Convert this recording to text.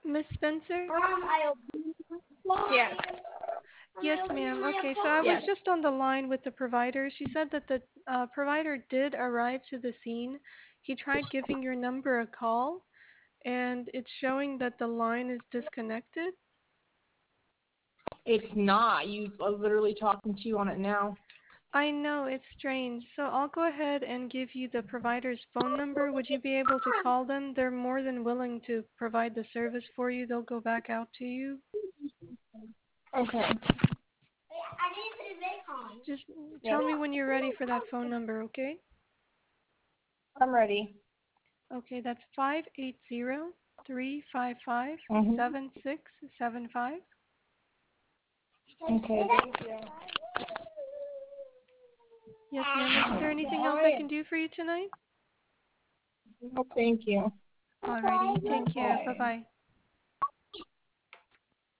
Miss Spencer? Yes. Yes, ma'am. Okay, so I was Yes. just on the line with the provider. She said that the provider did arrive to the scene. He tried giving your number a call, and it's showing that the line is disconnected. It's not. I'm literally talking to you on it now. I know, it's strange. So I'll go ahead and give you the provider's phone number. Would you be able to call them? They're more than willing to provide the service for you. They'll go back out to you. Okay. Just Yes. tell me when you're ready for that phone number, okay? I'm ready. Okay, that's 580-355-7675. Mhm. Okay. Thank you. Yes, ma'am. Is there anything else I can do for you tonight? No, thank you. Alrighty, take care. Bye-bye.